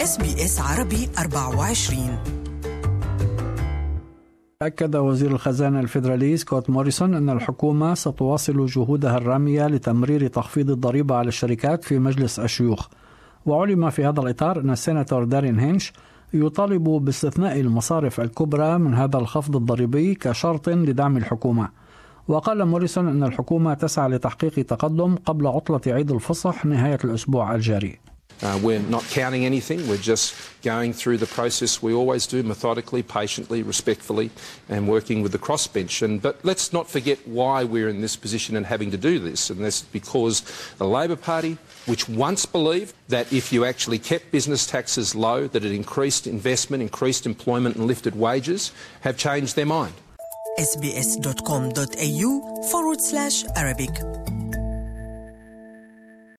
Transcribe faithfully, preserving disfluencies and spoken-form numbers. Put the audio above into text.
إس بي إس عربي أربعة وعشرين. أكد وزير الخزانة الفيدرالي سكوت موريسون أن الحكومة ستواصل جهودها الرامية لتمرير تخفيض الضريبة على الشركات في مجلس الشيوخ. وعلم في هذا الإطار أن السيناتور دارين هينش يطالب باستثناء المصارف الكبرى من هذا الخفض الضريبي كشرط لدعم الحكومة. وقال موريسون أن الحكومة تسعى لتحقيق تقدم قبل عطلة عيد الفصح نهاية الأسبوع الجاري. Uh, we're not counting anything, we're just going through the process we always do, methodically, patiently, respectfully, and working with the crossbench. And, but let's not forget why we're in this position and having to do this, and that's because the Labor Party, which once believed that if you actually kept business taxes low, that it increased investment, increased employment and lifted wages, have changed their mind. إس بي إس دوت كوم دوت إيه يو forward slash Arabic